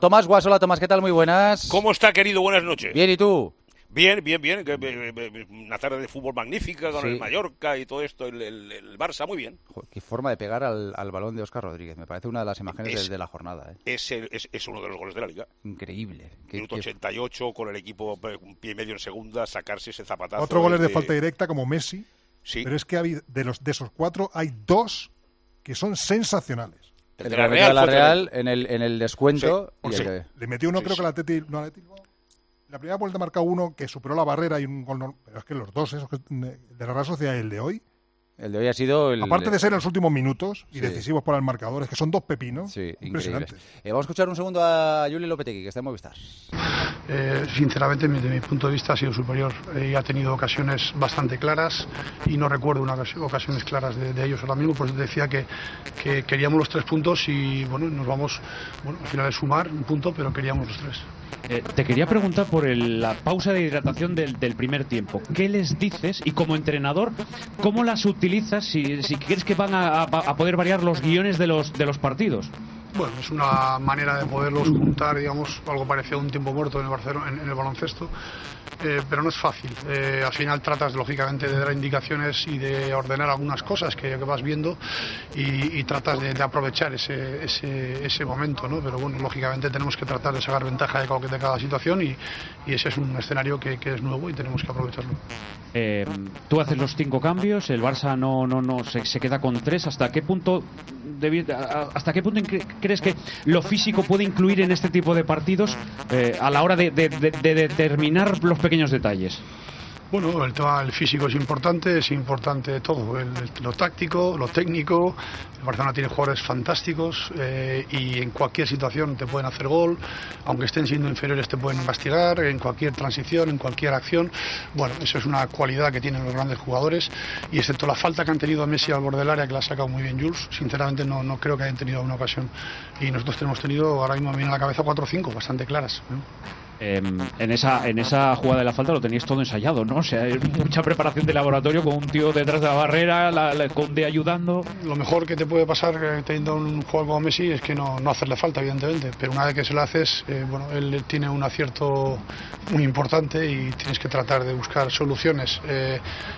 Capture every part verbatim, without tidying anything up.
Tomás Guas, hola Tomás, ¿qué tal? Muy buenas. ¿Cómo está, querido? Buenas noches. Bien, ¿y tú? Bien, bien, bien. Una tarde de fútbol magnífica con sí. el Mallorca y todo esto, el, el, el Barça, muy bien. Joder, qué forma de pegar al, al balón de Óscar Rodríguez. Me parece una de las imágenes es, de, de la jornada. ¿eh? Es, el, es, es uno de los goles de la Liga. Increíble. Minuto ochenta y ocho, con el equipo un pie y medio en segunda, sacarse ese zapatazo. Otro gol es de falta directa como Messi. Sí. Pero es que hay, de, los, de esos cuatro hay dos que son sensacionales. El de la Real, de la Real en, el, en el descuento. Sí, y sí. el de... Le metió uno, sí, creo sí. que la Atleti... No, la La primera vuelta marcó uno que superó la barrera y un gol normal. Pero es que los dos, esos de la Real Sociedad y el de hoy. El de hoy ha sido el... Aparte de ser en los últimos minutos y sí. decisivos para el marcador, es que son dos pepinos. Sí, impresionantes. Eh, vamos a escuchar un segundo a Julen Lopetegui, que está en Movistar. Eh, sinceramente, desde mi punto de vista ha sido superior eh, y ha tenido ocasiones bastante claras y no recuerdo unas ocasiones claras de, de ellos ahora mismo, pues decía que, que queríamos los tres puntos y bueno, nos vamos bueno, al final de sumar un punto, pero queríamos los tres. Eh, te quería preguntar por el, la pausa de hidratación del, del primer tiempo. ¿Qué les dices? Y como entrenador, ¿cómo las utilizas si, si crees que van a, a, a poder variar los guiones de los, de los partidos? Bueno, es una manera de poderlos juntar, digamos, algo parecido a un tiempo muerto en el, Barcelona, en, en el baloncesto, eh, pero no es fácil. Eh, al final tratas, lógicamente, de dar indicaciones y de ordenar algunas cosas que, que vas viendo y, y tratas de, de aprovechar ese, ese, ese momento, ¿no? Pero bueno, lógicamente tenemos que tratar de sacar ventaja de cada, de cada situación y, y ese es un escenario que, que es nuevo y tenemos que aprovecharlo. Eh, tú haces los cinco cambios, el Barça no, no, no se, se queda con tres. ¿Hasta qué punto debi, hasta qué punto crees que lo físico puede incluir en este tipo de partidos eh, a la hora de, de, de, de determinar los pequeños detalles? Bueno, el tema del físico es importante, es importante todo, el, lo táctico, lo técnico. El Barcelona tiene jugadores fantásticos eh, y en cualquier situación te pueden hacer gol, aunque estén siendo inferiores te pueden castigar, en cualquier transición, en cualquier acción. Bueno, eso es una cualidad que tienen los grandes jugadores y excepto la falta que han tenido a Messi al borde del área, que la ha sacado muy bien Jules, sinceramente no, no creo que hayan tenido una ocasión. Y nosotros tenemos tenido, ahora mismo me viene a la cabeza cuatro o cinco, bastante claras, ¿no? Eh, en esa en esa jugada de la falta lo teníais todo ensayado, ¿no? O sea, mucha preparación de laboratorio con un tío detrás de la barrera, la, la Conde ayudando. Lo mejor que te puede pasar eh, teniendo un jugador como Messi es que no, no hacerle falta, evidentemente, pero una vez que se lo haces, eh, bueno, él tiene un acierto muy importante y tienes que tratar de buscar soluciones. Eh,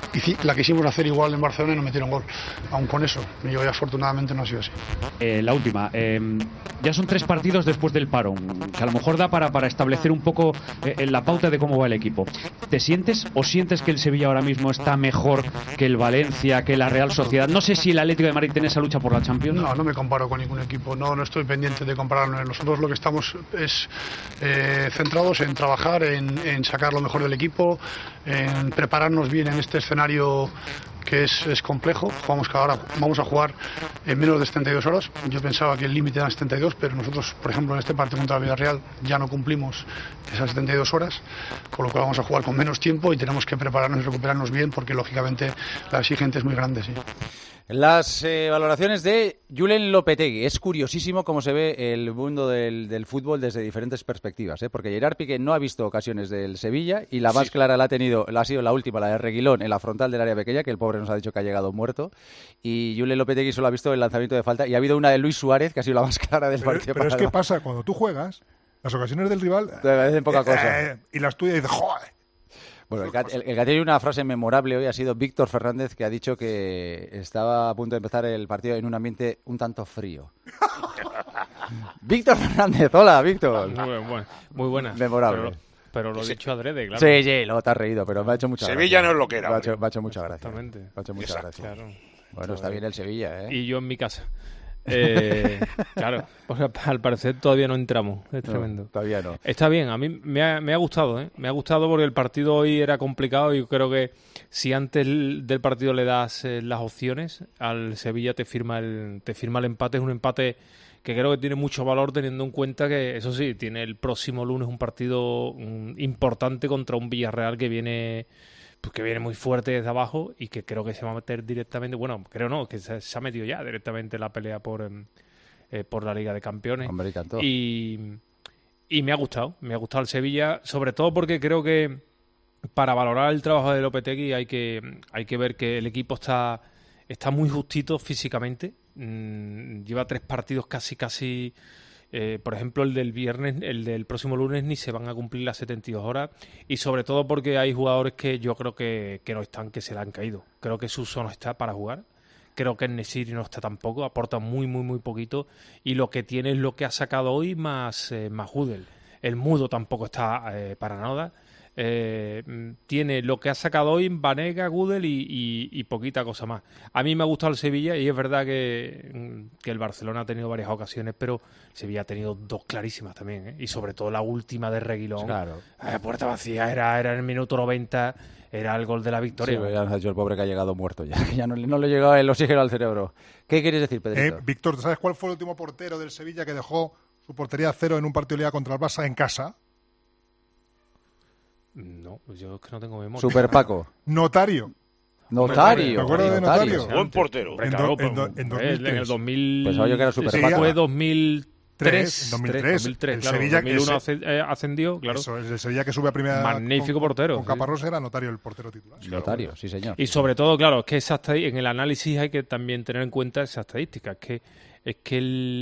y la quisimos hacer igual en Barcelona y no metieron gol, aún con eso. Y hoy afortunadamente no ha sido así. Eh, la última, eh, ya son tres partidos después del parón, que a lo mejor da para, para establecer un poco en la pauta de cómo va el equipo. ¿Te sientes o sientes que el Sevilla ahora mismo está mejor que el Valencia, que la Real Sociedad? No sé si el Atlético de Madrid tiene esa lucha por la Champions. No, no me comparo con ningún equipo. No, no estoy pendiente de compararnos. Nosotros lo que estamos es eh, centrados en trabajar, en, en sacar lo mejor del equipo, en prepararnos bien en este escenario que es, es complejo. Jugamos cada hora, vamos a jugar en menos de setenta y dos horas. Yo pensaba que el límite era setenta y dos, pero nosotros, por ejemplo, en este partido contra el Villarreal ya no cumplimos esas setenta y dos horas, con lo cual vamos a jugar con menos tiempo y tenemos que prepararnos y recuperarnos bien porque lógicamente la exigente es muy grande, sí. Las eh, valoraciones de Julen Lopetegui. Es curiosísimo cómo se ve el mundo del, del fútbol desde diferentes perspectivas, ¿eh? Porque Gerard Piqué no ha visto ocasiones del Sevilla y la más sí. clara la ha tenido, la ha sido la última, la de Reguilón, en la frontal del área pequeña, que el pobre nos ha dicho que ha llegado muerto. Y Julen Lopetegui solo ha visto el lanzamiento de falta y ha habido una de Luis Suárez, que ha sido la más clara del pero, partido. Pero es que pasa, cuando tú juegas, las ocasiones del rival te parecen poca eh, cosa. Eh, y las tuyas dices, ¡joder! Bueno, el, el, el que ha tenido una frase memorable hoy ha sido Víctor Fernández, que ha dicho que estaba a punto de empezar el partido en un ambiente un tanto frío. Víctor Fernández, hola, Víctor. Muy, buen, muy buena. Memorable. Pero, pero lo he dicho adrede, claro. Sí, sí, luego te has reído, pero me ha hecho mucha gracia. Sevilla no es lo que era. Me ha hecho, me ha hecho mucha gracia. Exactamente. Me ha hecho mucha Exacto. gracia. Claro. Bueno, está bien el Sevilla, ¿eh? Y yo en mi casa. Eh, claro, o sea, al parecer todavía no entramos, es tremendo. No, todavía no. Está bien, a mí me ha, me ha gustado, ¿eh? Me ha gustado porque el partido hoy era complicado y creo que si antes del partido le das eh, las opciones, al Sevilla te firma el te firma el empate, es un empate que creo que tiene mucho valor teniendo en cuenta que, eso sí, tiene el próximo lunes un partido um, importante contra un Villarreal que viene... Pues que viene muy fuerte desde abajo y que creo que se va a meter directamente, bueno, creo no, que se, se ha metido ya directamente en la pelea por eh, por la Liga de Campeones. Hombre, y tanto. Y, y me ha gustado, me ha gustado el Sevilla, sobre todo porque creo que para valorar el trabajo de Lopetegui hay que hay que ver que el equipo está está muy justito físicamente, mm, lleva tres partidos casi casi Eh, por ejemplo, el del viernes, el del próximo lunes ni se van a cumplir las setenta y dos horas, y sobre todo porque hay jugadores que yo creo que, que no están, que se le han caído. Creo que Suso no está para jugar, creo que En-Nesyri no está tampoco, aporta muy muy muy poquito, y lo que tiene es lo que ha sacado hoy más, eh, más Gudel. El Mudo tampoco está eh, para nada. Eh, tiene lo que ha sacado hoy Banega, Gudel y, y, y poquita cosa más. A mí me ha gustado el Sevilla, y es verdad que, que el Barcelona ha tenido varias ocasiones, pero Sevilla ha tenido dos clarísimas también, ¿eh? Y sobre todo la última de Reguilón, claro. A puerta vacía, era, era en el minuto noventa, era el gol de la victoria. Sí, ya nos ha dicho el pobre que ha llegado muerto ya, que ya no, no le llegaba el oxígeno al cerebro. ¿Qué quieres decir, Pedrito? Eh, Víctor, ¿sabes cuál fue el último portero del Sevilla que dejó su portería a cero en un partido de liga contra el Barça en casa? No, yo es que no tengo memoria. Super Paco. Notario. Notario. ¿Te acuerdas de Notario? Buen portero. En, do, en, do, en dos mil tres. En el dos mil... Pensaba yo que era Super sí, Paco. Fue dos mil tres. En dos mil tres. dos mil tres, El claro. Sevilla dos mil uno ese, eh, ascendió, claro. Eso, el Sevilla que sube a primera. Magnífico con, portero. Con Caparrós era Notario el portero titular. Notario, sí señor. Y sobre todo, claro, es que esa en el análisis hay que también tener en cuenta esa estadística. Es que es que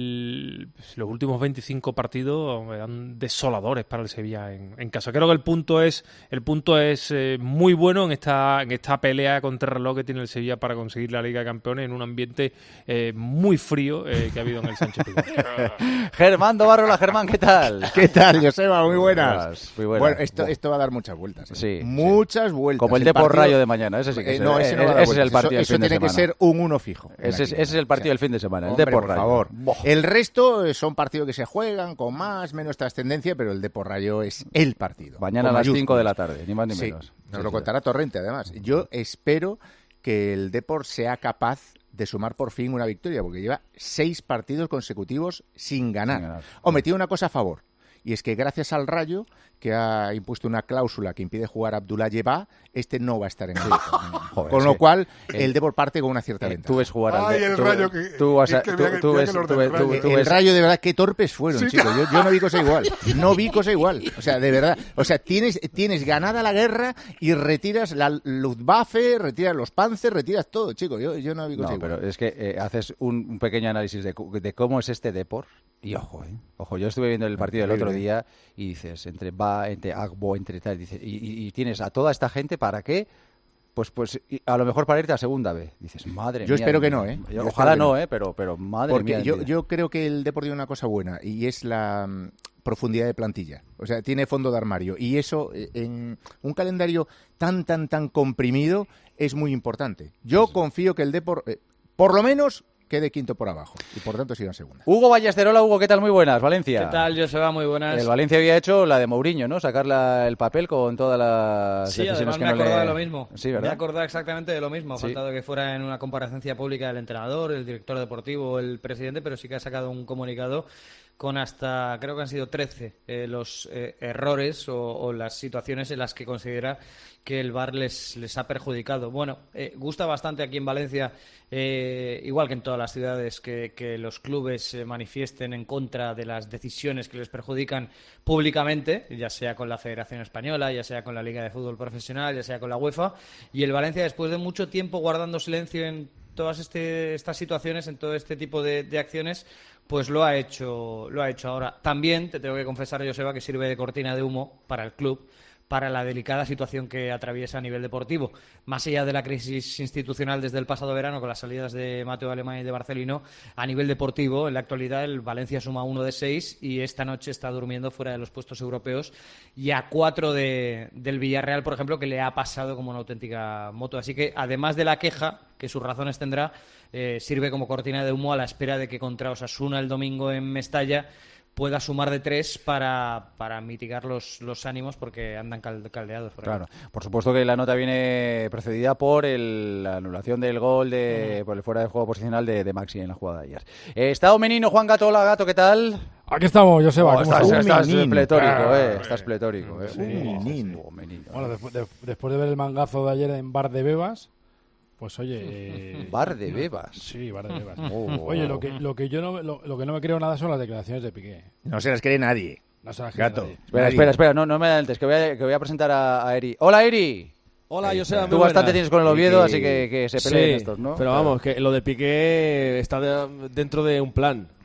el, los últimos veinticinco partidos eran desoladores para el Sevilla en, en casa. Creo que el punto es el punto es eh, muy bueno en esta en esta pelea contra el reloj que tiene el Sevilla para conseguir la Liga de Campeones en un ambiente eh, muy frío eh, que ha habido en el Sánchez Pizjuán. Germán Dobarrola, Germán, ¿qué tal? ¿Qué tal, Joseba? Muy buenas. Muy buenas. Bueno, esto, esto va a dar muchas vueltas. ¿eh? Sí, muchas sí. vueltas. Como el, el Depor partido... Rayo de mañana, ese sí que eh, es, no, ese, no va a dar ese es el partido eso, del fin eso tiene de que semana. ser un uno fijo. Ese es, ese es el partido del fin de semana, el Hombre, Depor por Rayo. favor. Boh. El resto son partidos que se juegan con más, menos trascendencia, pero el Depor Rayo es el partido. Mañana a las cinco de la tarde, ni más ni menos. Sí, nos sí, lo sí. contará Torrente, además. Yo espero que el Depor sea capaz de sumar por fin una victoria, porque lleva seis partidos consecutivos sin ganar. Sin ganar. Hombre, tiene una cosa a favor, y es que gracias al Rayo, que ha impuesto una cláusula que impide jugar a Abdullah Yeba, este no va a estar en el Joder, con lo sí. cual el, el Depor parte con una cierta eh, ventaja. Tú ves jugar al Ay, el tú, Rayo que, tú vas a, que, tú, que, tú que ves, el, tú ves, tú, tú el ves. Rayo de verdad, qué torpes fueron, sí. chicos. Yo, yo no vi cosa igual. No vi cosa igual. O sea, de verdad. O sea, tienes, tienes ganada la guerra y retiras la Luftwaffe, retiras los Panzer, retiras todo, chicos. Yo, yo no vi cosa no, igual. Pero es que eh, haces un, un pequeño análisis de, de cómo es este Depor. Y ojo, eh, ojo, yo estuve viendo el partido del otro día y dices, entre Va, entre Agbo, entre tal, dices, y, y, y tienes a toda esta gente, ¿para qué? Pues pues a lo mejor para irte a segunda vez. Dices, madre yo mía. Espero que no, ¿eh? Yo ojalá no, ¿eh? Pero, pero madre Porque mía. Yo, yo creo que el Depor tiene una cosa buena y es la um, profundidad de plantilla. O sea, tiene fondo de armario. Y eso, en un calendario tan, tan, tan comprimido, es muy importante. Yo sí. confío que el Depor, eh, por lo menos, quede quinto por abajo y por tanto siga en segunda. Hugo Ballesterola, Hugo, ¿qué tal? Muy buenas, Valencia. ¿Qué tal, Joseba? Muy buenas. El Valencia había hecho la de Mourinho, ¿no? Sacar la, el papel con todas las sí, decisiones que me no le... acordaba de lo mismo. Sí, ¿verdad? Me acordaba exactamente de lo mismo. Ha sí. faltado que fuera en una comparecencia pública el entrenador, el director deportivo, el presidente, pero sí que ha sacado un comunicado con hasta, creo que han sido trece eh, los eh, errores o, o las situaciones en las que considera que el V A R les, les ha perjudicado. Bueno, eh, gusta bastante aquí en Valencia, eh, igual que en todas las ciudades, que, que los clubes se manifiesten en contra de las decisiones que les perjudican públicamente, ya sea con la Federación Española, ya sea con la Liga de Fútbol Profesional, ya sea con la UEFA. Y el Valencia, después de mucho tiempo guardando silencio en todas este, estas situaciones, en todo este tipo de, de acciones, pues lo ha hecho lo ha hecho ahora. También te tengo que confesar, Joseba, que sirve de cortina de humo para el club, para la delicada situación que atraviesa a nivel deportivo. Más allá de la crisis institucional desde el pasado verano con las salidas de Mateo Alemán y de Barcelino, a nivel deportivo, en la actualidad el Valencia suma uno de seis y esta noche está durmiendo fuera de los puestos europeos y a cuatro de, del Villarreal, por ejemplo, que le ha pasado como una auténtica moto. Así que, además de la queja, que sus razones tendrá, eh, sirve como cortina de humo a la espera de que contra Osasuna el domingo en Mestalla pueda sumar de tres para, para mitigar los, los ánimos porque andan caldeados. Por claro, por supuesto que la nota viene precedida por el, la anulación del gol de, uh-huh. por el fuera de juego posicional de, de Maxi en la jugada de ayer. Eh, está Menino, Juan Gato, hola Gato, ¿qué tal? Aquí estamos, Joseba. Oh, estás, estás pletórico, ah, eh, estás pletórico. Eh. Sí, uh, menino. Uh, menino. Bueno, después de, después de ver el mangazo de ayer en Bar de Bebas, pues oye, eh, Bar de Bebas. Sí, Bar de Bebas. Oh. Oye, lo que lo que yo no lo, lo que no me creo nada son las declaraciones de Piqué. No se las cree nadie. No se las cree Gato. nadie. Espera, nadie. espera, espera, no, no me adelantes, que voy a, que voy a presentar a, a Eri. Hola, Eri. Hola, yo sé. Tú bastante tienes con el Oviedo, así que, que se peleen sí, estos, ¿no? Pero vamos, que lo de Piqué está de, dentro de un plan.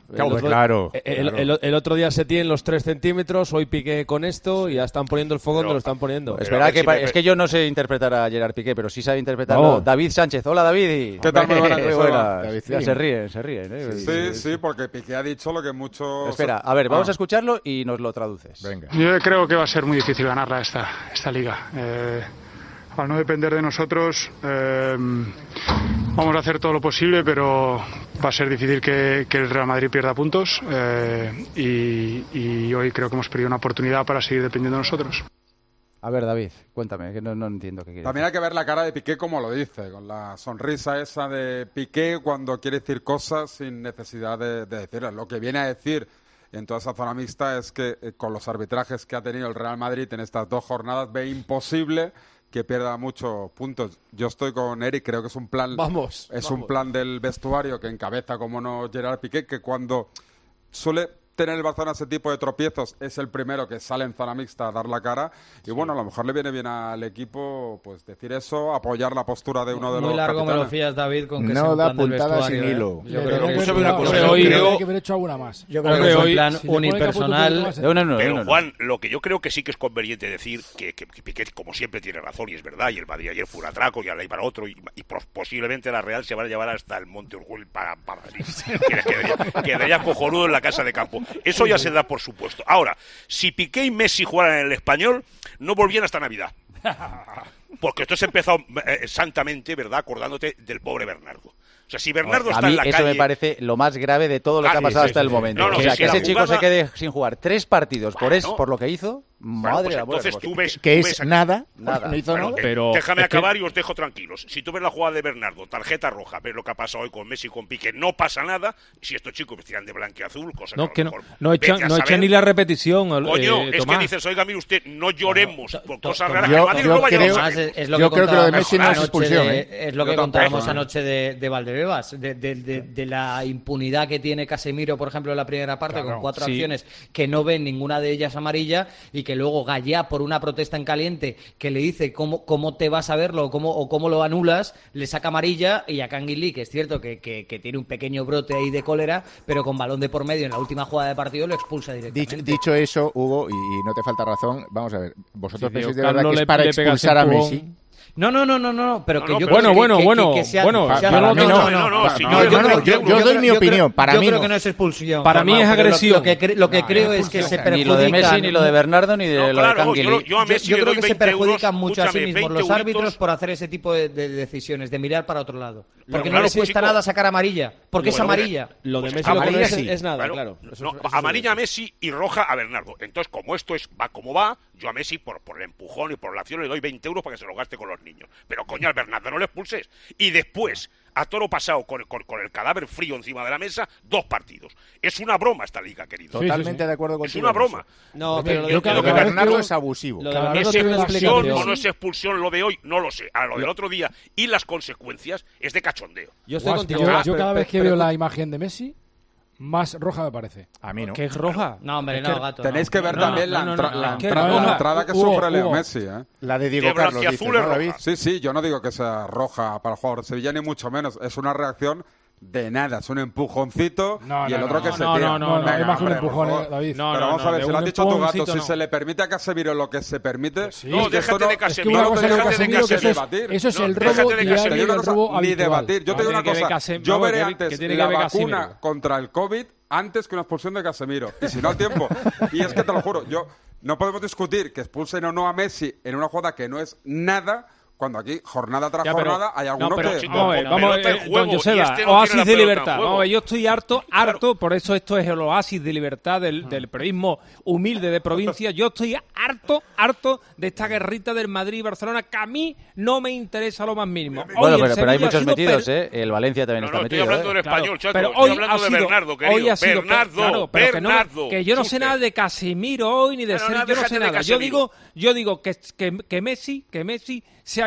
El otro, claro, el, claro. el, el otro día Setién los tres centímetros, hoy Piqué con esto y ya están poniendo el foco donde lo están poniendo. Pero, Espera, que si me... es que yo no sé interpretar a Gerard Piqué, pero sí sabe interpretarlo no. David Sánchez. Hola, David. ¿Qué tal? Muy buenas, muy buenas. David, ya se ríen, se ríen. ¿eh? Sí, sí, sí, porque Piqué ha dicho lo que muchos... Espera, a ver, vamos ah. a escucharlo y nos lo traduces. Venga. Yo creo que va a ser muy difícil ganarla esta, esta liga. Eh, al no depender de nosotros, eh, vamos a hacer todo lo posible, pero va a ser difícil que, que el Real Madrid pierda puntos eh, y, y hoy creo que hemos perdido una oportunidad para seguir dependiendo de nosotros. A ver, David, cuéntame, que no, no entiendo qué quieres. También hay que ver la cara de Piqué como lo dice, con la sonrisa esa de Piqué cuando quiere decir cosas sin necesidad de, de decirlas. Lo que viene a decir en toda esa zona mixta es que eh, con los arbitrajes que ha tenido el Real Madrid en estas dos jornadas ve imposible que pierda muchos puntos. Yo estoy con Eric, creo que es un plan vamos, es vamos. un plan del vestuario que encabeza, como no, Gerard Piqué, que cuando suele tener el Barcelona ese tipo de tropiezos es el primero que sale en zona mixta a dar la cara y sí. Bueno, a lo mejor le viene bien al equipo pues decir eso, apoyar la postura de uno de Muy los largo capitanes. me lo fías, David, con que no sea un da plan del puntada sin vestuario, hilo. ¿eh? Yo Le creo que, que que, una cosa, yo hoy creo- que haber hecho alguna más. yo creo Hombre, que es un hoy- plan si le pone unipersonal. caput un poquito No, no, no, Pero, no, no. Juan, lo que yo creo que sí que es conveniente decir que, que, que Piqué, como siempre, tiene razón y es verdad, y el Madrid ayer fue un atraco y ahora hay para otro, y, y posiblemente la Real se van a llevar hasta el Monte Urgul para, para Madrid. Quedaría, quedaría cojonudo en la casa de campo. Eso ya se da por supuesto. Ahora, si Piqué y Messi jugaran en el Español, no volvían hasta Navidad. Porque esto se ha empezado eh, santamente, ¿verdad?, acordándote del pobre Bernardo. O sea, si Bernardo a está mí en la eso calle... me parece lo más grave de todo lo Ah, que ha sí, pasado sí, hasta sí, el sí. momento. No, no, o sea, si que la ese chico jugada- se quede sin jugar tres partidos por, es, Claro. por lo que hizo, Bueno, madre pues de la buena entonces cosa. tú ves, que tú es ves nada, Nada. no hizo Bueno, nada. eh, Pero déjame es que- acabar y os dejo tranquilos. Si tú ves la jugada de Bernardo, tarjeta roja, ves lo que ha pasado hoy con Messi y con Piqué, no pasa nada. Si estos chicos vestirán de blanqueazul, cosa no, que, que a no, lo mejor no vete echan, a no saber. echan ni la repetición, Coño, eh, es Tomás. que dices, oiga, mire usted, no lloremos to- por to- cosas to- raras. yo- El Madrid yo no vaya a creo- saber. Además, es, es lo Yo que creo que lo de contábamos Messi no es anoche expulsión, de- ¿eh? Es lo Yo que tampoco, contábamos ¿eh? anoche de, de Valdebebas, de, de, de, de la impunidad que tiene Casemiro, por ejemplo, en la primera parte, Claro, con cuatro sí. acciones que no ven ninguna de ellas amarilla, y que luego Gallá, por una protesta en caliente, que le dice cómo, cómo te vas a verlo o cómo, o cómo lo anulas, le saca amarilla, y a Canguilí, que es cierto que, que, que tiene un pequeño brote ahí de cólera, pero con balón de por medio en la última jugada de partido lo expulsa directamente. Dicho, dicho eso, Hugo, y, y no te falta razón, vamos a ver, ¿vosotros Si pensáis de Diego verdad Carlos que es le- para le pegas expulsar a empujón. Messi? No, no, no, no, no, pero No, que no, yo pero- creo Bueno, que- bueno, que- bueno, que sea- bueno, sea- yo no- no, no, no, no, si no, yo- yo yo no, creo- yo- yo yo doy creo- mi yo opinión, creo- para yo mí creo no. que no es expulsión. Para mí Juanma, es pero lo- agresión. Lo que, cre- lo que No, creo es es que se expulsión. Ni lo de perjudican. Messi, ni lo de Bernardo, ni de No, lo de claro, Canguilí. yo, yo a Yo, Messi yo le creo doy que se veinte euros, perjudican mucho a sí escúchame, mismos veinte los árbitros euritos. por hacer ese tipo de, de decisiones, de mirar para otro lado. Porque no claro, les cuesta chico. nada sacar amarilla, porque es Bueno, amarilla. Lo de Pues Messi lo que no amarilla es, sí. es nada, Claro, claro. Eso- no, eso es amarilla a evidente. Messi y roja a Bernardo. Entonces, como esto es va como va, yo a Messi por, por el empujón y por la acción le doy veinte euros para que se lo gaste con los niños. Pero coño, al Bernardo no le expulses. Y después, a toro pasado con, con, con el cadáver frío encima de la mesa, dos partidos. Es una broma esta liga, querido. Totalmente de acuerdo Es contigo. una broma. No, Es pero que lo yo de- creo lo que de Bernardo Bernardo es abusivo. Lo de Claro. Bernardo ¿Es tiene una expulsión explicación. o no es expulsión lo de hoy? No lo sé. A lo del otro día y las consecuencias es de cachondeo. Yo estoy Guas, contigo. yo, Gas, yo pero- cada vez que pero- veo pero- la imagen de Messi, más roja me parece. A mí no. ¿Que es roja? No, hombre, Es no, que gato. Tenéis no. que ver No, también no, la, no, entra- no, la es que entra- roja. la entrada que Hugo, sufre Leo Hugo. Messi, ¿eh? La de Diego De Carlos, dices, blanquiazul ¿no, es roja. David? Sí, sí, yo no digo que sea roja para el jugador de Sevilla, ni mucho menos. Es una reacción de nada, es un empujoncito No, y no, el otro no, que no, se no, tira. no, no, No, no, Venga, es más que un hombre, por empujón, favor. eh, David. No, Pero no, vamos no, a ver, de si lo un has dicho tu gato, empujoncito si no. se le permite a Casemiro lo que se permite, Sí. No, es que déjate esto no- de Es que Casemiro. una no cosa te es el dejas de Casemiro, que eso es, debatir. eso es No, el déjate robo de diario Casemiro. y Te digo el una cosa, robo ni habitual. debatir. Yo te digo tiene una que ver cosa, Casem- yo vamos, veré que- que antes tiene que la ver vacuna Casemiro. contra el COVID antes que una expulsión de Casemiro. Y si no, al tiempo. Y es que te lo juro, yo no podemos discutir que expulsen o no a Messi en una jugada que no es nada, cuando aquí, jornada tras Ya, pero- jornada, hay no, algunos pero, que... chico, vamos a ver, con vamos a ver, pelota en eh, juego, don y Joseba, este no oasis tiene la de pelota en libertad. juego. Vamos a ver, yo estoy harto, harto, por eso esto es el oasis de libertad del, del periodismo humilde de provincia. Yo estoy harto, harto de esta guerrita del Madrid y Barcelona, que a mí no me interesa lo más mínimo. Hoy Bueno, el pero, pero hay Sevilla ha muchos sido metidos, per- ¿eh? El Valencia también No, está no, estoy metido. hablando ¿eh? del Claro, español, chato. pero Estoy hoy hablando ha de sido, Bernardo, querido. hoy ha sido, Bernardo, claro, pero que, no, Bernardo. que yo no sé Súper. nada de Casemiro hoy ni de Pero Sergio, no, yo no déjate sé de nada. Yo Casemiro. digo, yo digo que, que, que Messi, que Messi se ha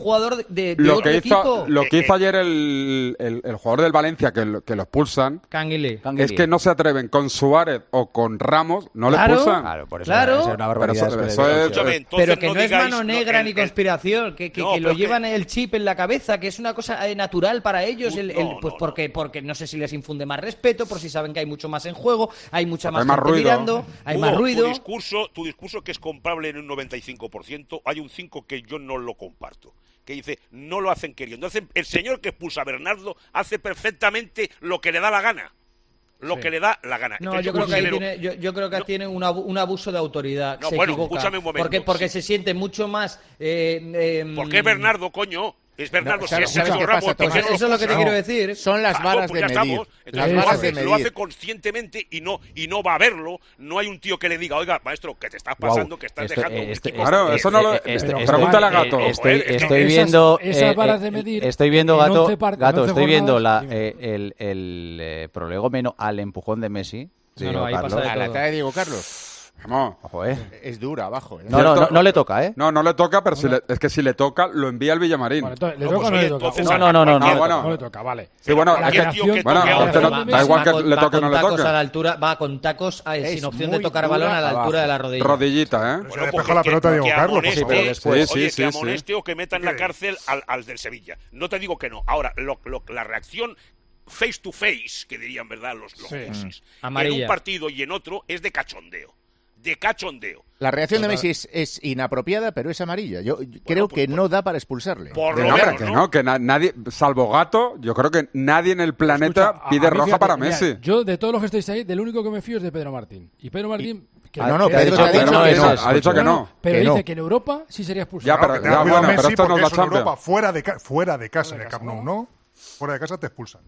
jugador de, de lo otro que hizo, equipo. Lo que hizo ayer el, el, el jugador del Valencia, que lo, que lo expulsan, Canguilé. es que no se atreven con Suárez o con Ramos, no Claro, le expulsan. Claro, por eso Claro. es una barbaridad. Pero eso- es- eso es- Escúchame, entonces Pero que no, es digáis- mano negra no, ni el- el- conspiración, que, que, No, que lo pero que- llevan el chip en la cabeza, que es una cosa eh, natural para ellos, el, el- No, pues no, porque, porque no sé si les infunde más respeto, por si saben que hay mucho más en juego, hay mucha Porque más hay más gente ruido. mirando, hay Hugo, más ruido. Tu discurso, tu discurso que es comprable en un noventa y cinco por ciento, hay un cinco que yo no lo comparto. que dice, no lo hacen queriendo. Entonces, el señor que expulsa a Bernardo hace perfectamente lo que le da la gana. Lo sí. que le da la gana. No, Entonces, yo, yo, creo que considero... tiene, yo, yo creo que no. tiene un, abu, un abuso de autoridad. No, se bueno, equivoca, escúchame un momento. Porque, porque sí. se siente mucho más... Eh, eh, ¿Por qué Bernardo, coño? Es Bernardo, no, claro, si es Sergio Ramos, ¿por qué no eso es lo que te no. quiero decir. Son las varas claro, pues de medir. Entonces, las lo, varas hace, de medir. lo hace conscientemente y no y no va a verlo. No hay un tío que le diga, oiga, maestro, que te estás pasando, wow. que estás este, dejando... Este, un claro, este, eso no lo... Este, este, pregúntale a Gato. Estoy, Joder, estoy es viendo... Esas, esas varas de medir... Eh, estoy viendo, Gato, par, Gato estoy viendo la, jornadas, eh, el, el eh, prolegómeno al empujón de Messi. No, no, ahí Carlos. pasa de a la todo. talla de Diego Carlos. Vamos. Ojo, eh. Es dura abajo. ¿eh? No, no, no, no le toca, ¿eh? No, no le toca, pero si le, es que si le toca, lo envía al Villamarín. Bueno, entonces, ¿le no, toca pues, o no le oye, toca? entonces, No, no, no, no, no, ah, no, bueno. No le toca, vale. Sí, bueno, la que, tío que bueno, toque que ahora, no, va, da igual que con, le va toque o no con le tacos toque. a la altura, va con tacos eh, Es sin opción de muy tocar balón a la dura altura abajo. de la rodilla. Rodillita, ¿eh? Pero se Bueno, despejó porque la pelota que- Diego que Carlos, amoneste, por favor. después. Sí, oye, sí, que sí, amoneste o que meta en la ¿Qué? cárcel al, al del Sevilla. No te digo que no. Ahora, lo, lo, la reacción face to face, que dirían, ¿verdad?, los, los Sí. Messis, en Amarilla. un partido y en otro es de cachondeo. De cachondeo. La reacción de Messi es, es inapropiada, pero es amarilla. Yo yo creo pues, que pues, no da para expulsarle. Por Que lo no, menos, que ¿no? no, que na- nadie, salvo Gato, yo creo que nadie en el planeta Escucha, a- pide a mí, roja fíjate, para mira, Messi. Yo, de todos los que estáis ahí, del único que me fío es de Pedro Martín. Y Pedro Martín... que- Ah, no, no, que- Pedro que- te ha que- dicho no, que eso no. es. Ha dicho que no. Pero Que dice no. que en Europa sí sería expulsado. Ya, pero- Que ya, tenga cuidado bueno, pero Messi, esto no porque es la eso en Champions. Europa, fuera de, ca- fuera de casa, en el Camp Nou, ¿no? Fuera de casa te expulsan.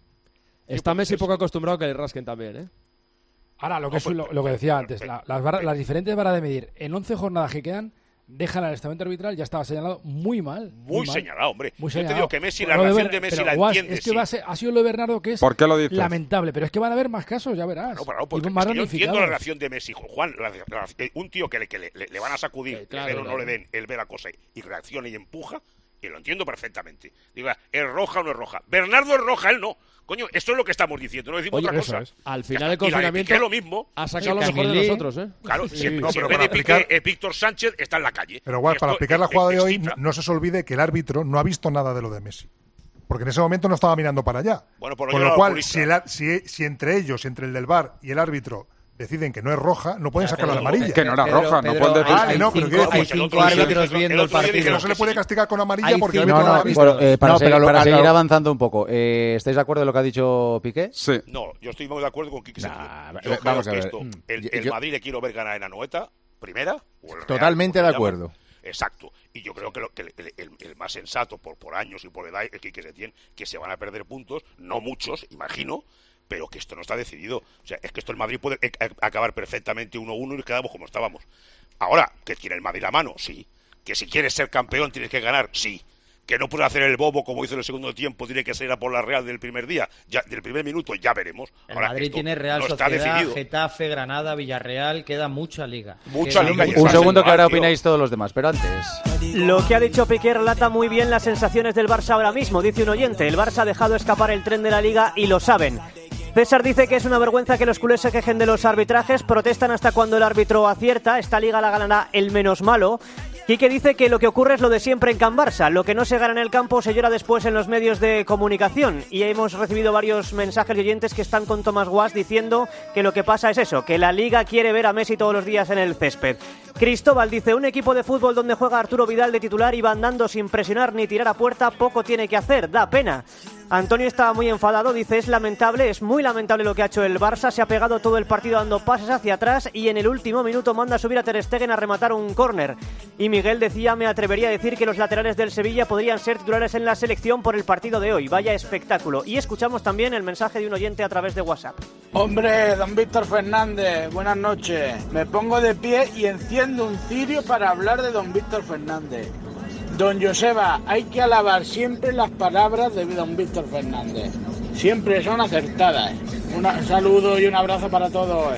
Está Messi poco acostumbrado a que le rasquen también, ¿eh? Ahora, lo que, es, pues, lo, lo que decía antes, la- las, barra- las diferentes varas de medir en once jornadas que quedan, dejan al estamento arbitral, ya estaba señalado muy mal. Muy, mal, señalado, hombre. muy Yo te señalado. digo que Messi, la Lo de reacción Ber- de Messi pero, la Guas, entiende, es que sí. va a ser- ha sido lo de Bernardo que es ¿Por qué lo dices? lamentable, pero es que van a haber más casos, ya verás. No, pero no, Y porque más es que yo entiendo la ramificados. reacción de Messi, Juan. la- la- un tío que le, que le, le- le van a sacudir, Sí, claro, le den o no claro. le den, él ve la cosa y, y reacciona y empuja, y lo entiendo perfectamente. Diga, ¿es roja o no es roja? Bernardo es roja, él no. Coño, esto es lo que estamos diciendo, no decimos Oye, otra eso cosa. es. Al Ya final el está. Y la de confinamiento Piqué lo mismo. ha sacado lo Sí, mejor de Camilí. nosotros, ¿eh? Claro, Sí, si, no, si pero en vez para de Piqué, explicar- eh, Víctor Sánchez está en la calle. Pero Guas, para Esto explicar la es- jugada de es hoy, cifra. no se os olvide que el árbitro no ha visto nada de lo de Messi. Porque en ese momento no estaba mirando para allá. Bueno, por lo Con yo lo no cual, lo si, el ar- si, si entre ellos, entre el del V A R y el árbitro, deciden que no es roja, no pueden sacar la Pedro, amarilla. Que no era Pedro, roja, no Pedro, pueden decir- hay- Ah, no, hay pero cinco- quiero hay decir- cinco el otro día árbitros dijeron- viendo el el otro día partido. Que dijeron no se le puede castigar con amarilla Hay porque el cinco árbitro no lo ha árbitros. visto. Bueno, eh, para, No, seguir, pero lo- para a seguir lo- avanzando un poco, eh, ¿estáis de acuerdo en lo que ha dicho Piqué? Sí. No, yo estoy muy de acuerdo con Quique Nah, Setién. va- Yo creo vamos a que ver. esto, Mm. el, Yo- el yo- Madrid le quiero ver ganar en Anoeta, primera. O el Real, Totalmente como de se acuerdo. llama. Exacto. Y yo creo que, lo, que el, el- el más sensato por, por años y por edad es Quique Setién, que se van a perder puntos, no muchos, imagino, pero que esto no está decidido. O sea, es que esto el Madrid puede eh, eh, acabar perfectamente uno uno y quedamos como estábamos. Ahora, ¿que tiene el Madrid la mano? Sí. ¿Que si quieres ser campeón tienes que ganar? Sí. ¿Que no puede hacer el bobo como hizo en el segundo tiempo, tiene que ser a por la Real del primer día, ya, del primer minuto? Ya veremos. El Ahora, Madrid esto tiene Real no está Sociedad, decidido. Getafe, Granada, Villarreal, queda mucha liga. Mucha Queda liga y mucha Un está segundo que ahora igual, tío. opináis todos los demás, pero antes... Lo que ha dicho Piqué relata muy bien las sensaciones del Barça ahora mismo, dice un oyente. El Barça ha dejado escapar el tren de la Liga y lo saben. César dice que es una vergüenza que los culés se quejen de los arbitrajes, protestan hasta cuando el árbitro acierta, esta liga la ganará el menos malo. Quique dice que lo que ocurre es lo de siempre en Can Barça, lo que no se gana en el campo se llora después en los medios de comunicación, y hemos recibido varios mensajes de oyentes que están con Tomás Guas diciendo que lo que pasa es eso, que la liga quiere ver a Messi todos los días en el césped. Cristóbal dice, un equipo de fútbol donde juega Arturo Vidal de titular y va andando sin presionar ni tirar a puerta, poco tiene que hacer, da pena. Antonio estaba muy enfadado, dice, es lamentable, es muy lamentable lo que ha hecho el Barça, se ha pegado todo el partido dando pases hacia atrás y en el último minuto manda a subir a Ter Stegen a rematar un córner. Y Miguel decía, me atrevería a decir que los laterales del Sevilla podrían ser titulares en la selección por el partido de hoy, vaya espectáculo. Y escuchamos también el mensaje de un oyente a través de WhatsApp. Hombre, don Víctor Fernández, buenas noches. Me pongo de pie y enciendo un cirio para hablar de don Víctor Fernández. Don Joseba, hay que alabar siempre las palabras de don Víctor Fernández. Siempre son acertadas. Un saludo y un abrazo para todos.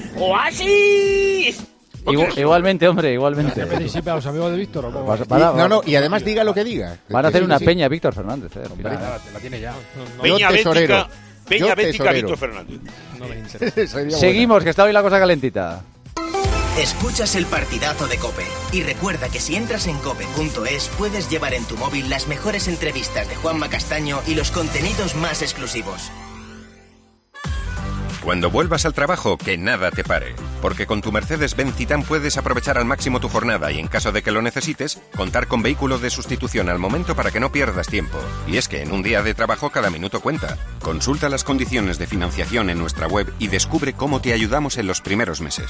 ¡Oasis! Igual, igualmente, hombre, igualmente. ¿Le siempre a los amigos de Víctor o cómo? Vas- van a- Y- no, no, y además diga lo que diga. Van a hacer Sí, una sí. peña Víctor Fernández. Eh, al Hombre, final. la, la tiene ya. Peña tesorero. Bética, Peña Yo Bética tesorero. Víctor Fernández. No me interesa. Sería buena. Seguimos, que está hoy la cosa calentita. Escuchas el partidazo de COPE y recuerda que si entras en cope punto es puedes llevar en tu móvil las mejores entrevistas de Juanma Castaño y los contenidos más exclusivos. Cuando vuelvas al trabajo, que nada te pare, Porque con tu Mercedes-Benz Citan puedes aprovechar al máximo tu jornada y, en caso de que lo necesites, contar con vehículo de sustitución al momento para que no pierdas tiempo. Y es que en un día de trabajo cada minuto cuenta. Consulta las condiciones de financiación en nuestra web y descubre cómo te ayudamos en los primeros meses.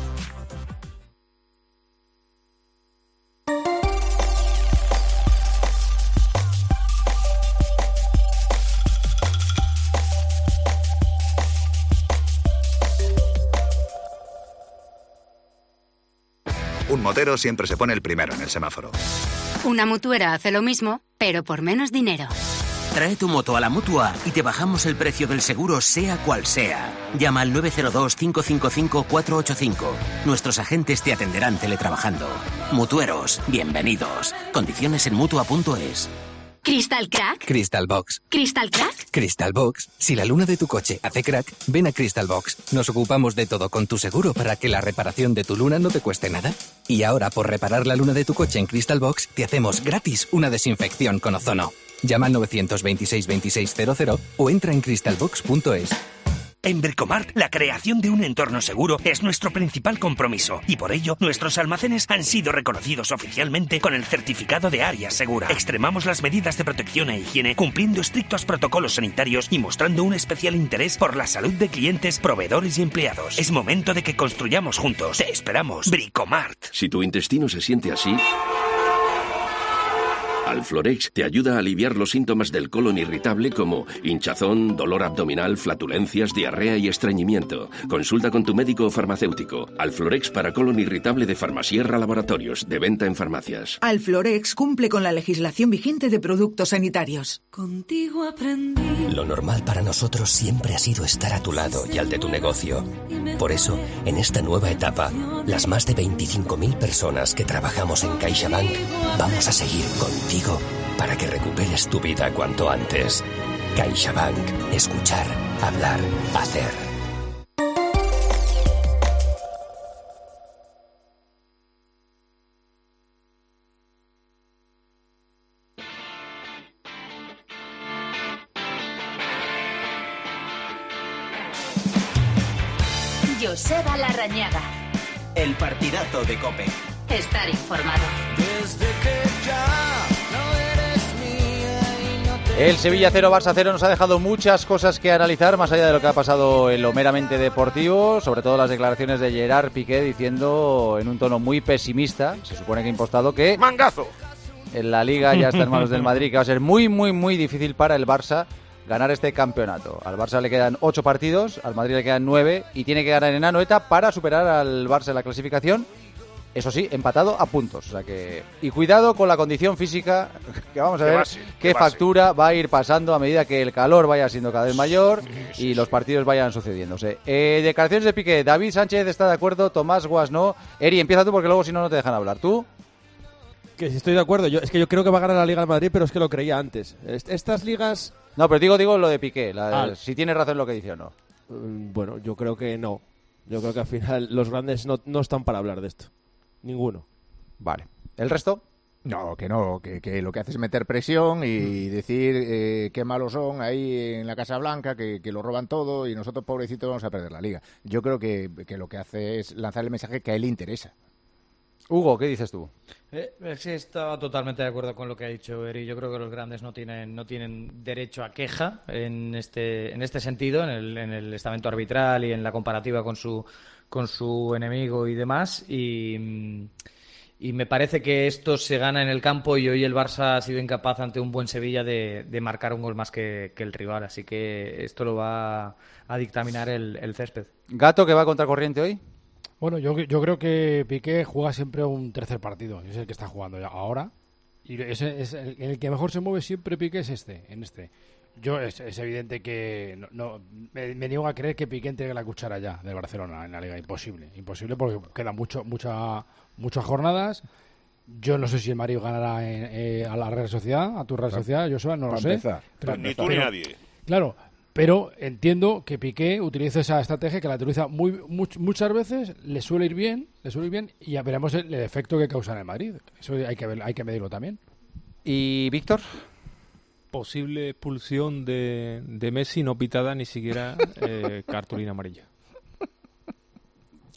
Un motero siempre se pone el primero en el semáforo. Una mutuera hace lo mismo, pero por menos dinero. Trae tu moto a la Mutua y te bajamos el precio del seguro sea cual sea. Llama al nueve cero dos, cinco cinco cinco, cuatro ocho cinco. Nuestros agentes te atenderán teletrabajando. Mutueros, bienvenidos. Condiciones en Mutua punto es. ¿Crystal Crack? Crystal Box. ¿Crystal Crack? Crystal Box. Si la luna de tu coche hace crack, ven a Crystal Box. Nos ocupamos de todo con tu seguro para que la reparación de tu luna no te cueste nada. Y ahora, por reparar la luna de tu coche en Crystal Box, te hacemos gratis una desinfección con ozono. Llama al nueve dos seis, veintiséis cero cero o entra en crystal box punto es. En Bricomart, la creación de un entorno seguro es nuestro principal compromiso y por ello nuestros almacenes han sido reconocidos oficialmente con el certificado de área segura. Extremamos las medidas de protección e higiene cumpliendo estrictos protocolos sanitarios y mostrando un especial interés por la salud de clientes, proveedores y empleados. Es momento de que construyamos juntos. Te esperamos. Bricomart. Si tu intestino se siente así, Alflorex te ayuda a aliviar los síntomas del colon irritable como hinchazón, dolor abdominal, flatulencias, diarrea y estreñimiento. Consulta con tu médico o farmacéutico. Alflorex para colon irritable de Farmasierra Laboratorios, de venta en farmacias. Alflorex cumple con la legislación vigente de productos sanitarios. Contigo aprendí. Lo normal para nosotros siempre ha sido estar a tu lado y al de tu negocio. Por eso, en esta nueva etapa, las más de veinticinco mil personas que trabajamos en CaixaBank vamos a seguir contigo para que recuperes tu vida cuanto antes. CaixaBank. Escuchar, hablar, hacer. Joseba Larrañaga. El partidazo de COPE. Estar informado. Desde que ya no eres mía y no te... El Sevilla cero, Barça cero nos ha dejado muchas cosas que analizar, más allá de lo que ha pasado en lo meramente deportivo, sobre todo las declaraciones de Gerard Piqué diciendo en un tono muy pesimista, se supone que impostado, que... ¡Mangazo! En la Liga ya está en manos del Madrid, que va a ser muy, muy, muy difícil para el Barça ganar este campeonato. Al Barça le quedan ocho partidos, al Madrid le quedan nueve y tiene que ganar en Anoeta para superar al Barça en la clasificación. Eso sí, empatado a puntos. O sea que... Y cuidado con la condición física, que vamos a ver base, qué factura va a ir pasando a medida que el calor vaya siendo cada vez mayor y los partidos vayan sucediéndose. Eh, declaraciones de Piqué. David Sánchez está de acuerdo, Tomás Guas no. Eri, empieza tú porque luego si no, no te dejan hablar. ¿Tú? Que si estoy de acuerdo. Yo, es que yo creo que va a ganar la Liga de Madrid, pero es que lo creía antes. Est- estas ligas... No, pero digo, digo lo de Piqué. La, Ah. si tiene razón lo que dice o no. Mm, Bueno, yo creo que no. Yo creo que al final los grandes no, no están para hablar de esto. Ninguno. Vale. ¿El resto? No, que no, que, que lo que hace es meter presión y decir eh, qué malos son ahí en la Casa Blanca, que, que lo roban todo y nosotros, pobrecitos, vamos a perder la Liga. Yo creo que, que lo que hace es lanzar el mensaje que a él le interesa. Hugo, ¿qué dices tú? Eh, sí, estaba totalmente de acuerdo con lo que ha dicho Eri. Yo creo que los grandes no tienen no tienen derecho a queja en este en este sentido, en el, en el estamento arbitral y en la comparativa con su con su enemigo y demás. Y, y me parece que esto se gana en el campo y hoy el Barça ha sido incapaz ante un buen Sevilla de, de marcar un gol más que, que el rival. Así que esto lo va a dictaminar el, el césped. ¿Gato que va contra corriente hoy? Bueno, yo, yo creo que Piqué juega siempre un tercer partido. Es el que está jugando ya ahora. Y ese es el, el que mejor se mueve siempre Piqué es este, en este. Yo es, es evidente que no, no me, me niego a creer que Piqué entregue la cuchara ya del Barcelona en la Liga. Imposible, imposible porque quedan mucho, mucha, muchas jornadas. Yo no sé si el Madrid ganará en, eh, a la Real Sociedad, a tu Real Sociedad, Joshua, no lo sé. Pero, ni tú ni nadie. Claro. Pero entiendo que Piqué utiliza esa estrategia que la utiliza muy, much, muchas veces, le suele ir bien, le suele ir bien y ya veremos el, el efecto que causa en el Madrid. Eso hay que ver, hay que medirlo también. ¿Y Víctor? Posible expulsión de, de Messi no pitada ni siquiera eh, cartulina amarilla.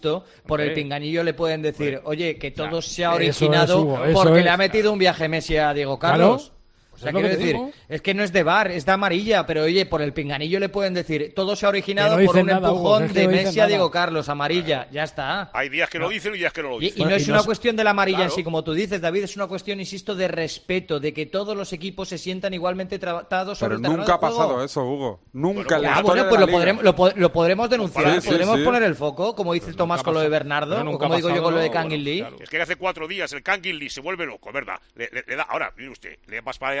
visto, por Hombre. el pinganillo le pueden decir, Hombre. oye, que todo Claro. se ha Eso originado es, Hugo, eso porque es. le ha metido un viaje Messi a Diego Claro. Carlos. O sea, es lo quiero que te decir, digo. es que no es de V A R, es de amarilla, pero oye, por el pinganillo le pueden decir, todo se ha originado Que no por dicen un nada, Hugo, empujón es que de no dicen Messi a nada. Diego Carlos, amarilla, ya está. Hay días que lo dicen y días que no lo Y, dicen. y no es y una nos- cuestión de la amarilla en Claro. sí, como tú dices, David, es una cuestión, insisto, de respeto, de que todos los equipos se sientan igualmente tratados sobre Pero el terreno nunca ha de juego. pasado eso, Hugo. Nunca en la Ah, historia bueno, de pues la lo liga. podremos, lo, po- lo podremos denunciar, Sí, sí, podremos sí. poner el foco, como dice Tomás con lo de Bernardo, Pero o nunca como ha digo yo pasado, con lo de no, Kangin bueno, Lee. claro. Es que hace cuatro días el Kangin Lee se vuelve loco, ¿verdad? Le, le- le da, ahora, mire usted, le, pas- para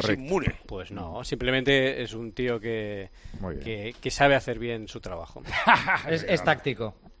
es inmune. Pues no, simplemente es un tío que, que, que sabe hacer bien su trabajo. es, es táctico.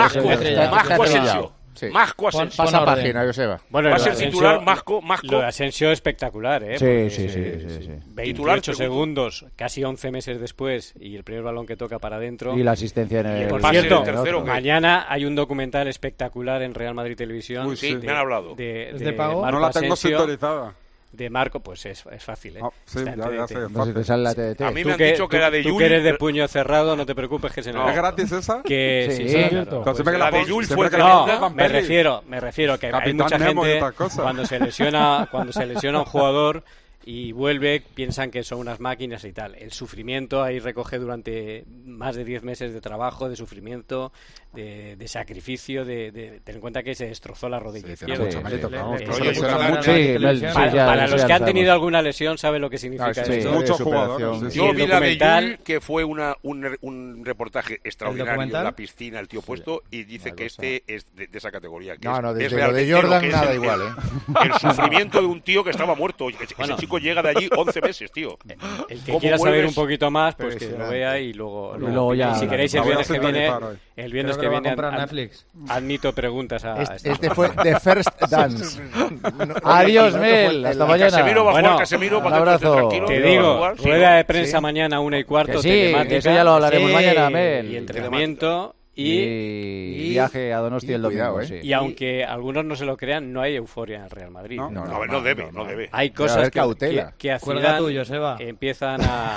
Masco, Está- Masco está Asensio. trillado. Sí. Masco Pon- Asensio. Pasa página, Joseba. Bueno, Va a lo ser de titular Asensio- Masco, Masco. Lo de Asensio espectacular, ¿eh? Sí, Porque, sí, sí, eh, sí, sí. Titular, veintiocho segundo. segundos, casi once meses después, y el primer balón que toca para adentro. Y la asistencia en el... Por pase cierto, del tercero, que- mañana hay un documental espectacular en Real Madrid Televisión. Uy, sí, de- me han hablado. De, ¿Es de de pago? Marco No la tengo Asensio, sintonizada. de Marco, pues es, es fácil, ¿eh? Ah, sí, Está en ya, ya T D T. sé, es No sé si te sale la T D T. A mí Tú me han que- dicho que tú- la de tú Yul... que eres de puño cerrado, no te preocupes que se No. ¿Es gratis esa? Que Sí, sí, sí, sí, claro. claro. Entonces, Pues que la de pon- Yul siempre fue que la No, pongas, Van me Persie. refiero, me refiero que hay Capitán mucha Nemo y gente otras cosas. cuando se lesiona, cuando se lesiona un jugador y vuelve, piensan que son unas máquinas y tal. El sufrimiento ahí recoge durante más de diez meses de trabajo, de sufrimiento, de, de sacrificio, de, de ten en cuenta que se destrozó la rodilla Sí, izquierda. tiene mucho Sí, mérito, sí, vamos, sí, que sí, se sí, lesiona sí, mucho. Sí, Mel, sí, Para, ya- para sí, los ya que han lo tenido sabemos. alguna lesión saben lo que significa Ah, sí, esto. sí, muchos superación, jugadores. sí. Yo Y el vi la de documental- Yul, que fue una, un, un reportaje extraordinario en documental? la piscina, el tío puesto, y dice Una que cosa. este es de, de esa categoría. Que No, es, no, es desde lo de realmente Jordan que es nada el- igual, el- ¿eh? El sufrimiento de un tío que estaba muerto. Ese Bueno. chico llega de allí once meses, tío. El que ¿Cómo quiera saber vuelves? un poquito más, pues que lo Impresionante. vea y luego, Y luego ya- si queréis el La voy a viernes que viene, sintonizar hoy. el viernes Creo que que lo va a viene comprar ad- Netflix. admito preguntas a, a Este, esta este gente. fue The First Dance. No, Adiós, no, no, Mel. no, Hasta el- mañana. Casemiro va a Bueno, jugar Casemiro un para que estés abrazo. tranquilo. Te va a digo, jugar, sí. rueda de prensa Sí. mañana una y cuarto, Que sí, telemática, eso ya lo hablaremos Sí. mañana, Mel. y entrenamiento y, Y viaje a Donosti y el domingo. cuidado, ¿eh? sí. y aunque algunos no se lo crean, no hay euforia en el Real Madrid. No, No, a ver, no debe, no debe. Hay Debe cosas haber que, cautela. que, que a Cuelga Zidane tú, Joseba. empiezan a...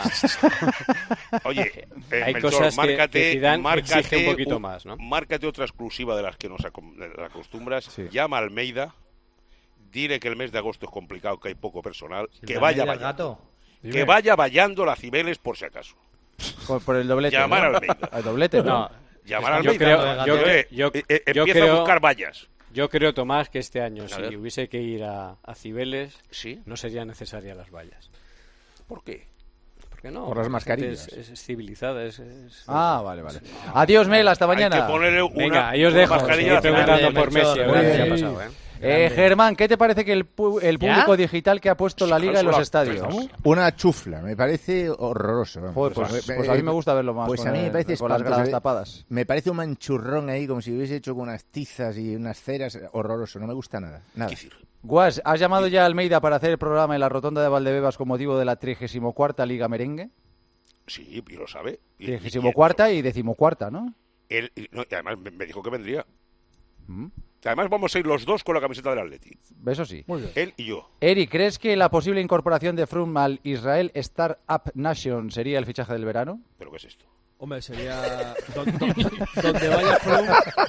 Oye, eh, Hay Melchor, cosas que- márcate, que Zidane márcate exige un poquito más, ¿no? Márcate otra exclusiva de las que nos acom- de las acostumbras. Sí. Llama a Almeida, dile que el mes de agosto es complicado, que hay poco personal, que ¿La vaya media del vallando. gato? Que vaya vallando la Cibeles por si acaso. Por, por el doblete. Llamar ¿no? a Almeida. Al doblete, ¿no? No, Llamar a yo Almeida. creo, yo, Eh, yo- eh, eh, yo empieza creo- a buscar vallas. yo creo, Tomás, que este año, A si ver. hubiese que ir a, a Cibeles, Sí. no serían necesarias las vallas. ¿Por qué? ¿Por qué no? Por las La gente mascarillas. Es, es civilizada, es... es- Ah, vale, vale. Adiós, Mel. Hasta Hay mañana. que ponerle una, Venga, ahí os una dejo. mascarilla Seguid a la Cibeles. preguntando por Melchor, Messi, a ver qué ha grande. pasado, ¿eh? Eh, Germán, ¿qué te parece que el, pu- el ¿Ya? público digital que ha puesto la liga en los Cláusula estadios? tres. Una chufla, me parece horroroso. vamos. Joder, pues, pues a mí me gusta verlo más Pues con, a mí me el- parece con las espantoso. gradas Me- tapadas. Me parece un manchurrón ahí, como si hubiese hecho con unas tizas y unas ceras. Horroroso, no me gusta nada. nada. ¿Qué decir? Guas, ¿has llamado ya a Almeida para hacer el programa en la Rotonda de Valdebebas con motivo de la trigésimo cuarta Liga Merengue? Sí, y lo sabe. Y- Trigésimo y- cuarta y decimocuarta, ¿no? Él, y, no, y además me, me dijo que vendría. Mm, Además vamos a ir los dos con la camiseta del Atleti. Eso sí. Él y yo. Eric, ¿crees que la posible incorporación de Froome al Israel Startup Nation sería el fichaje del verano? ¿Pero qué es esto? Hombre, sería don- don- donde vaya Froome.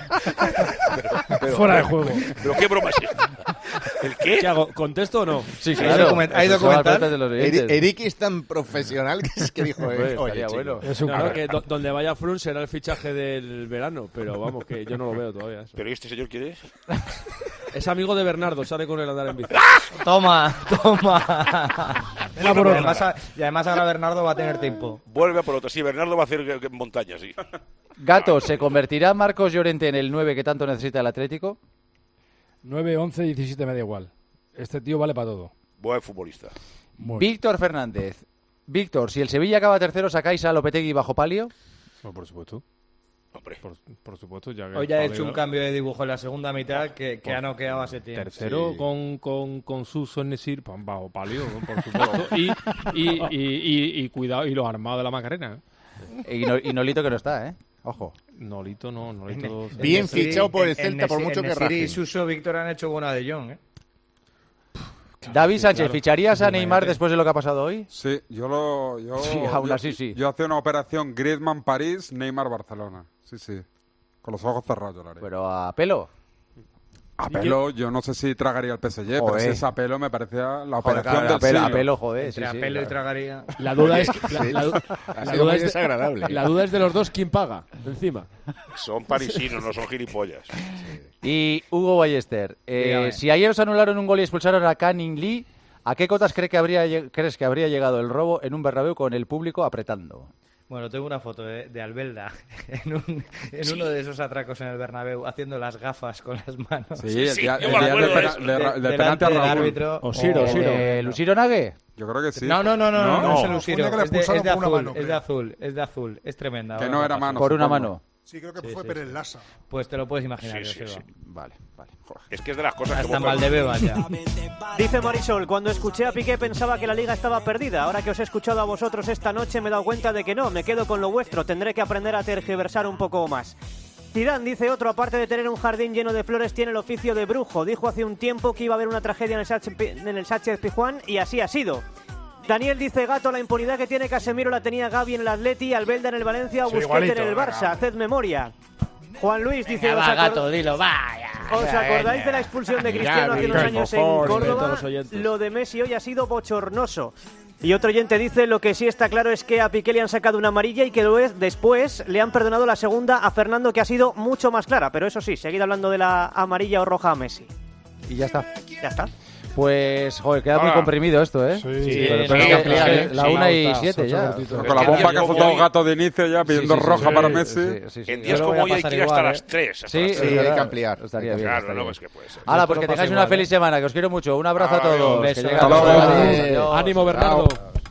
Pero- Fuera de juego. ¿Pero qué broma es esta? ¿El qué? ¿Qué hago? ¿Contesto o no? Sí, Hay document- hay Eso se va al documental. frente de los Eri- oyentes. Eric es tan profesional que es que dijo, eh, Hombre, oye, estaría chico, bueno. Es un Claro, crack. que do- donde vaya Froome será el fichaje del verano, pero vamos, que yo no lo veo todavía. eso. ¿Pero ¿y este señor quién es? Es amigo de Bernardo, sale con él a andar en bici. Toma, toma. Venga por y, otra. además, a- y además ahora Bernardo va a tener tiempo. Vuelve a por otro. Sí, Bernardo va a hacer eh, eh, montaña, sí. Gato, ¿se convertirá Marcos Llorente en el nueve que tanto necesita el Atlético? nueve, once, diecisiete me da igual. Este tío vale para todo. Buen futbolista. Muy. Víctor Fernández. Víctor, si el Sevilla acaba tercero, ¿sacáis a Lopetegui bajo palio? No, por supuesto. Hombre. Por, por supuesto, ya que Hoy ya he Pablo- hecho un cambio de dibujo en la segunda mitad que, que ha noqueado a Setién. Tercero Sí. con, con, con su Sonesir bajo palio, por supuesto. y, y, y, y, y cuidado, y los armados de la Macarena. ¿eh? Y, no- y Nolito que no está, ¿eh? Ojo. Nolito no, Nolito. Bien En Nesiri- fichado por el en- en Celta, por Nesiri- mucho en que Nesiri y rajen. Suso Víctor han hecho buena de Jong, ¿eh? David Sánchez, claro. ¿ficharías a Sí, Neymar imagínate. después de lo que ha pasado hoy? Sí, yo lo. Yo, Sí, aún yo- así sí. Yo hacía una operación Griezmann París, Neymar Barcelona. Sí, sí. Con los ojos cerrados yo lo haré. Pero a pelo. A pelo, yo no sé si tragaría el P S G, pero Joder. si es a pelo me parecía la Joder, operación claro, del a pelo, a siglo. pelo, joder. Entre sí, a sí, pelo y claro. tragaría. La duda es, la, la- la Ha sido duda muy es de, desagradable. la duda es de los dos quién paga encima. Son parisinos, no son gilipollas. Y Hugo Ballester, eh, Dígame. si ayer os anularon un gol y expulsaron a Canning Lee, ¿a qué cotas cree que habría, lleg- crees que habría llegado el robo en un Bernabéu con el público apretando? Bueno, tengo una foto de, de Albelda en, un- en uno de esos atracos en el Bernabéu haciendo las gafas con las manos. Sí, el Sí, día, yo el me día acuerdo del, de pena- eso. de- del delante penalti a del Raúl. árbitro. O Siro, Oh, Siro. Eh, ¿Luciro Nague? Yo creo que sí. No, no, no, no, no, no, ¿No? es el No, Luciro, fue un día que le es de, expulsaron es de por una azul, mano, es de creo. azul, es de azul, es tremenda. Que ahora no te era paso. mano. Por una supongo. mano. Sí, creo que Sí, fue sí, Pérez sí. Lassa. Pues te lo puedes imaginar, Sí, sí, Joseba. sí. Vale, vale. Es que es de las cosas Hasta que... en Valdebebas ya. Dice Marisol, cuando escuché a Piqué pensaba que la liga estaba perdida. Ahora que os he escuchado a vosotros esta noche me he dado cuenta de que no. Me quedo con lo vuestro. Tendré que aprender a tergiversar un poco más. Zidane, dice otro, aparte de tener un jardín lleno de flores, tiene el oficio de brujo. Dijo hace un tiempo que iba a haber una tragedia en el Sánchez, en el Sánchez Pizjuán y así ha sido. Daniel dice, Gato, la impunidad que tiene Casemiro la tenía Gavi en el Atleti, Albelda en el Valencia o Sí, Busquets igualito, en el venga. Barça. Haced memoria. Juan Luis dice, Venga, ¿os, va, acord- Gato, dilo, vaya. ¿os acordáis de la expulsión de Cristiano hace unos años en Respeto a Córdoba? los oyentes. Lo de Messi hoy ha sido bochornoso. Y otro oyente dice, lo que sí está claro es que a Piqué le han sacado una amarilla y que lo es- después le han perdonado la segunda a Fernando, que ha sido mucho más clara. Pero eso sí, seguid hablando de la amarilla o roja a Messi. Y ya está. Ya está. Pues, joder, queda muy Ahora. comprimido esto, ¿eh? Sí, Pero- sí, pero sí, es que- sí, es que sí, la sí, una y sí, siete ocho ya. cortitos. Con la bomba que ha soltado Gato de inicio ya, pidiendo sí, sí, roja sí, para sí, Messi. Sí, sí, sí. En Yo días lo voy como a hoy hay pasar que ir hasta igual, las ¿eh? tres. hasta Sí, las sí, tres. hay que verdad. ampliar. Estaría bien. Claro, estaría no, bien. es que puede ser. Hala, pues que Esto lo tengáis pasa una igual, feliz ¿eh? semana, que os quiero mucho. Un abrazo a Adiós. todos. Un Que beso. llegue Hasta la luego. semana. Adiós. Adiós. Ánimo, Bernardo.